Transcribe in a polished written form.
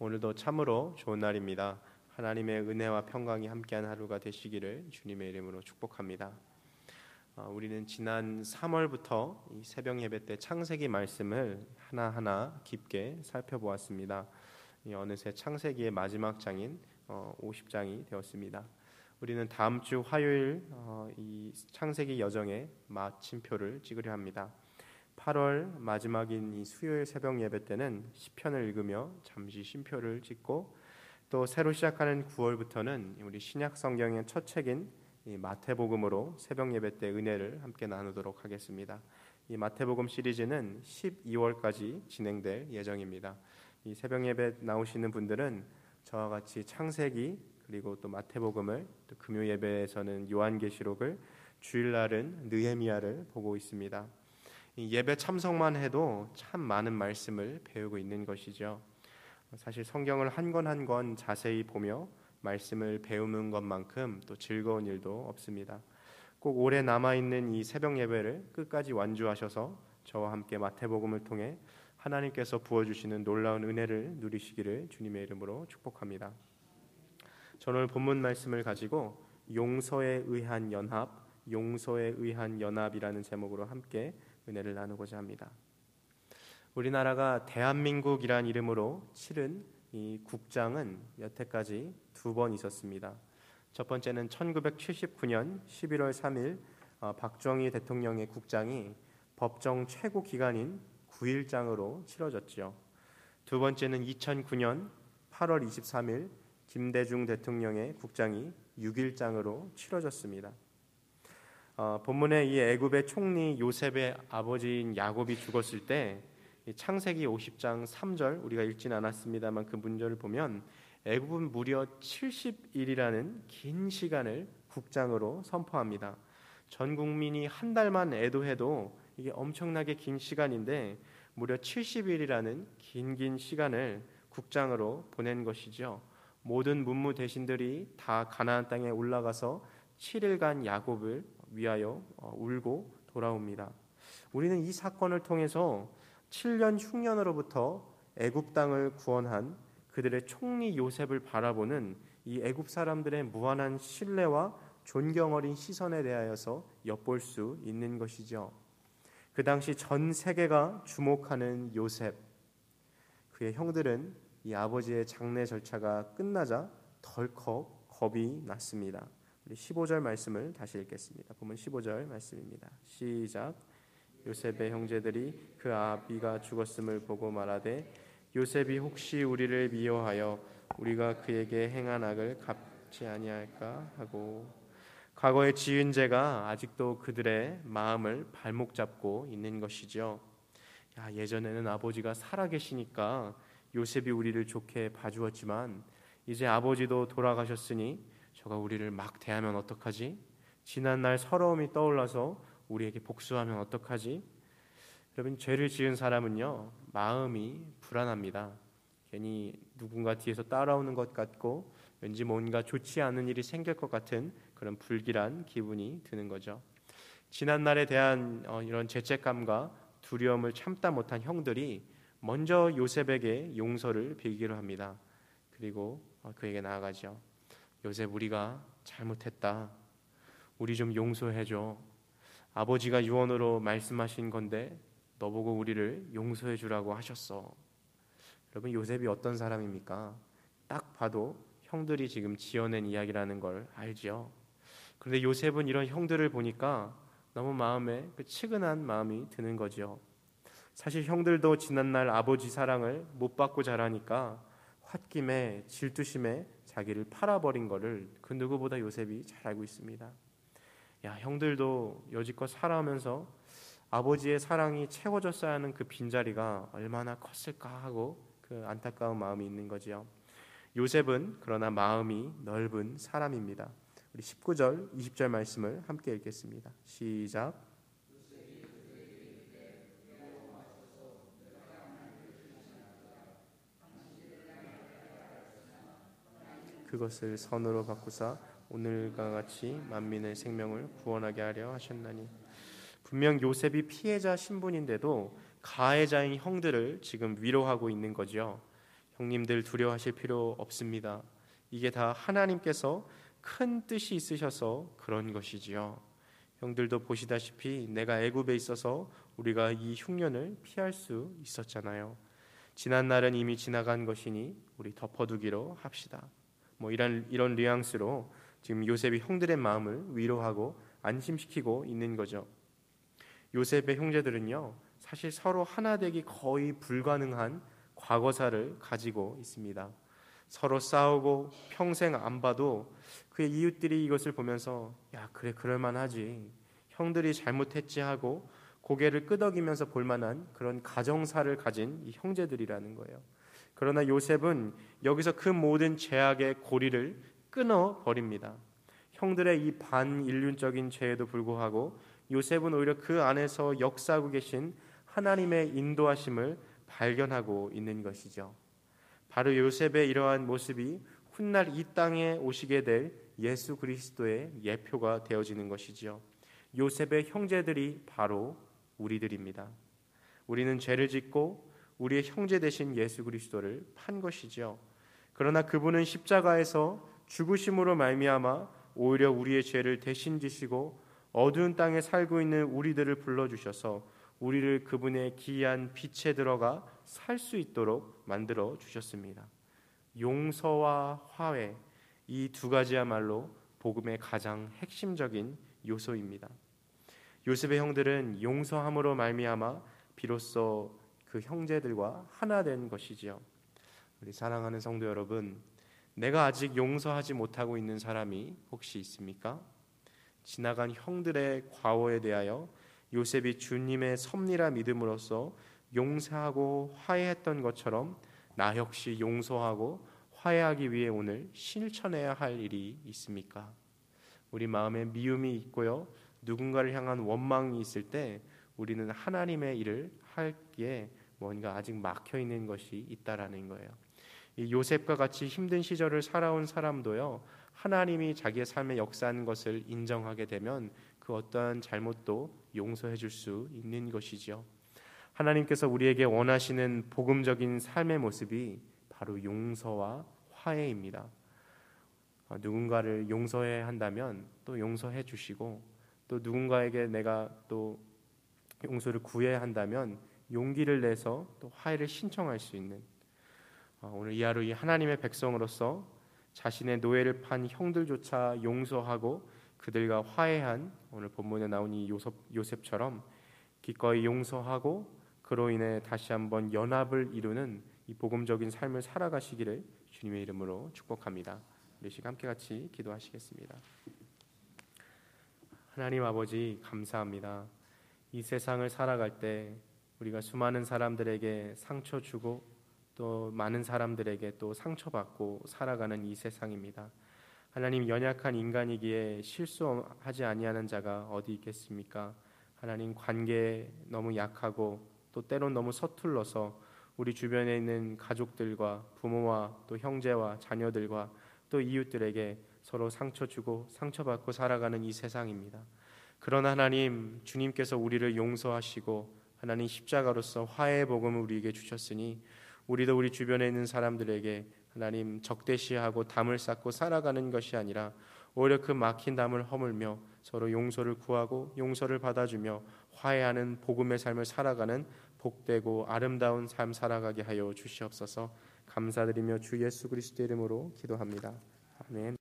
오늘도 참으로 좋은 날입니다. 하나님의 은혜와 평강이 함께한 하루가 되시기를 주님의 이름으로 축복합니다. 우리는 지난 3월부터 이 새벽 예배 때 창세기 말씀을 하나하나 깊게 살펴보았습니다. 어느새 창세기의 마지막 장인 50장이 되었습니다. 우리는 다음 주 화요일 이 창세기 여정의 마침표를 찍으려 합니다. 8월 마지막인 이 수요일 새벽 예배 때는 시편을 읽으며 잠시 쉼표를 찍고, 또 새로 시작하는 9월부터는 우리 신약 성경의 첫 책인 이 마태복음으로 새벽 예배 때 은혜를 함께 나누도록 하겠습니다. 이 마태복음 시리즈는 12월까지 진행될 예정입니다. 이 새벽 예배 나오시는 분들은 저와 같이 창세기 그리고 또 마태복음을, 또 금요 예배에서는 요한계시록을, 주일날은 느헤미야를 보고 있습니다. 이 예배 참석만 해도 참 많은 말씀을 배우고 있는 것이죠. 사실 성경을 한 권 한 권 자세히 보며 말씀을 배우는 것만큼 또 즐거운 일도 없습니다. 꼭 올해 남아있는 이 새벽 예배를 끝까지 완주하셔서 저와 함께 마태복음을 통해 하나님께서 부어주시는 놀라운 은혜를 누리시기를 주님의 이름으로 축복합니다. 저는 오늘 본문 말씀을 가지고 용서에 의한 연합, 용서에 의한 연합이라는 제목으로 함께 은혜를 나누고자 합니다. 우리나라가 대한민국이란 이름으로 치른 이 국장은 여태까지 2번 있었습니다. 첫 번째는 1979년 11월 3일 박정희 대통령의 국장이 법정 최고 기간인 9일장으로 치러졌죠. 두 번째는 2009년 8월 23일 김대중 대통령의 국장이 6일장으로 치러졌습니다. 본문에 이 애굽의 총리 요셉의 아버지인 야곱이 죽었을 때 창세기 50장 3절 우리가 읽진 않았습니다만 그 문절을 보면 애굽은 무려 70일이라는 긴 시간을 국장으로 선포합니다. 전 국민이 한 달만 애도해도 이게 엄청나게 긴 시간인데 무려 70일이라는 긴 시간을 국장으로 보낸 것이죠. 모든 문무 대신들이 다 가나안 땅에 올라가서 7일간 야곱을 위하여 울고 돌아옵니다. 우리는 이 사건을 통해서 7년 흉년으로부터 애굽 땅을 구원한 그들의 총리 요셉을 바라보는 이 애굽 사람들의 무한한 신뢰와 존경 어린 시선에 대하여서 엿볼 수 있는 것이죠. 그 당시 전 세계가 주목하는 요셉, 그의 형들은 이 아버지의 장례 절차가 끝나자 덜컥 겁이 났습니다. 우리 15절 말씀을 다시 읽겠습니다. 보면 15절 말씀입니다. 시작. 요셉의 형제들이 그 아비가 죽었음을 보고 말하되 요셉이 혹시 우리를 미워하여 우리가 그에게 행한 악을 갚지 아니할까 하고, 과거의 지은 죄가 아직도 그들의 마음을 발목 잡고 있는 것이죠. 예전에는 아버지가 살아계시니까 요셉이 우리를 좋게 봐주었지만 이제 아버지도 돌아가셨으니 저가 우리를 막 대하면 어떡하지? 지난날 서러움이 떠올라서 우리에게 복수하면 어떡하지? 여러분, 죄를 지은 사람은요 마음이 불안합니다. 괜히 누군가 뒤에서 따라오는 것 같고 왠지 뭔가 좋지 않은 일이 생길 것 같은 그런 불길한 기분이 드는 거죠. 지난날에 대한 이런 죄책감과 두려움을 참다 못한 형들이 먼저 요셉에게 용서를 빌기로 합니다. 그리고 그에게 나아가죠. 요셉, 우리가 잘못했다. 우리 좀 용서해줘. 아버지가 유언으로 말씀하신 건데 너보고 우리를 용서해 주라고 하셨어. 여러분, 요셉이 어떤 사람입니까? 딱 봐도 형들이 지금 지어낸 이야기라는 걸 알죠. 그런데 요셉은 이런 형들을 보니까 너무 마음에 측은한 마음이 드는 거죠. 사실 형들도 지난날 아버지 사랑을 못 받고 자라니까 홧김에 질투심에 자기를 팔아버린 거를 그 누구보다 요셉이 잘 알고 있습니다. 형들도 여지껏 살아오면서 아버지의 사랑이 채워졌어야 하는 그 빈자리가 얼마나 컸을까 하고 그 안타까운 마음이 있는 거지요. 요셉은 그러나 마음이 넓은 사람입니다. 우리 19절, 20절 말씀을 함께 읽겠습니다. 시작. 그것을 선으로 바꾸사 오늘과 같이 만민의 생명을 구원하게 하려 하셨나니. 분명 요셉이 피해자 신분인데도 가해자인 형들을 지금 위로하고 있는 거죠. 형님들 두려워하실 필요 없습니다. 이게 다 하나님께서 큰 뜻이 있으셔서 그런 것이지요. 형들도 보시다시피 내가 애굽에 있어서 우리가 이 흉년을 피할 수 있었잖아요. 지난 날은 이미 지나간 것이니 우리 덮어두기로 합시다. 이런 뉘앙스로 지금 요셉이 형들의 마음을 위로하고 안심시키고 있는 거죠. 요셉의 형제들은요, 사실 서로 하나 되기 거의 불가능한 과거사를 가지고 있습니다. 서로 싸우고 평생 안 봐도 그의 이웃들이 이것을 보면서 야, 그래, 그럴만하지, 형들이 잘못했지 하고 고개를 끄덕이면서 볼만한 그런 가정사를 가진 이 형제들이라는 거예요. 그러나 요셉은 여기서 그 모든 죄악의 고리를 끊어버립니다. 형들의 이 반인륜적인 죄에도 불구하고 요셉은 오히려 그 안에서 역사하고 계신 하나님의 인도하심을 발견하고 있는 것이죠. 바로 요셉의 이러한 모습이 훗날 이 땅에 오시게 될 예수 그리스도의 예표가 되어지는 것이지요. 요셉의 형제들이 바로 우리들입니다. 우리는 죄를 짓고 우리의 형제 되신 예수 그리스도를 판 것이지요. 그러나 그분은 십자가에서 죽으심으로 말미암아 오히려 우리의 죄를 대신 지시고 어두운 땅에 살고 있는 우리들을 불러주셔서 우리를 그분의 기이한 빛에 들어가 살 수 있도록 만들어 주셨습니다. 용서와 화해, 이 두 가지야말로 복음의 가장 핵심적인 요소입니다. 요셉의 형들은 용서함으로 말미암아 비로소 그 형제들과 하나 된 것이지요. 우리 사랑하는 성도 여러분, 내가 아직 용서하지 못하고 있는 사람이 혹시 있습니까? 지나간 형들의 과오에 대하여 요셉이 주님의 섭리라 믿음으로써 용서하고 화해했던 것처럼 나 역시 용서하고 화해하기 위해 오늘 실천해야 할 일이 있습니까? 우리 마음에 미움이 있고요, 누군가를 향한 원망이 있을 때 우리는 하나님의 일을 하기에 뭔가 아직 막혀 있는 것이 있다라는 거예요. 이 요셉과 같이 힘든 시절을 살아온 사람도요, 하나님이 자기의 삶에 역사하는 것을 인정하게 되면 그 어떠한 잘못도 용서해 줄 수 있는 것이죠. 하나님께서 우리에게 원하시는 복음적인 삶의 모습이 바로 용서와 화해입니다. 누군가를 용서해야 한다면 또 용서해 주시고, 또 누군가에게 내가 또 용서를 구해야 한다면 용기를 내서 또 화해를 신청할 수 있는, 오늘 이 하루 이 하나님의 백성으로서 자신의 노예를 판 형들조차 용서하고 그들과 화해한, 오늘 본문에 나온 이 요셉처럼 기꺼이 용서하고 그로 인해 다시 한번 연합을 이루는 이 복음적인 삶을 살아가시기를 주님의 이름으로 축복합니다. 우리 시간 함께 같이 기도하시겠습니다. 하나님 아버지, 감사합니다. 이 세상을 살아갈 때 우리가 수많은 사람들에게 상처 주고 또 많은 사람들에게 또 상처받고 살아가는 이 세상입니다. 하나님, 연약한 인간이기에 실수하지 아니하는 자가 어디 있겠습니까? 하나님, 관계에 너무 약하고 또 때론 너무 서툴러서 우리 주변에 있는 가족들과 부모와 또 형제와 자녀들과 또 이웃들에게 서로 상처 주고 상처받고 살아가는 이 세상입니다. 그러나 하나님, 주님께서 우리를 용서하시고 하나님 십자가로서 화해의 복음을 우리에게 주셨으니 우리도 우리 주변에 있는 사람들에게 하나님 적대시하고 담을 쌓고 살아가는 것이 아니라 오히려 그 막힌 담을 허물며 서로 용서를 구하고 용서를 받아주며 화해하는 복음의 삶을 살아가는 복되고 아름다운 삶 살아가게 하여 주시옵소서. 감사드리며 주 예수 그리스도의 이름으로 기도합니다. 아멘.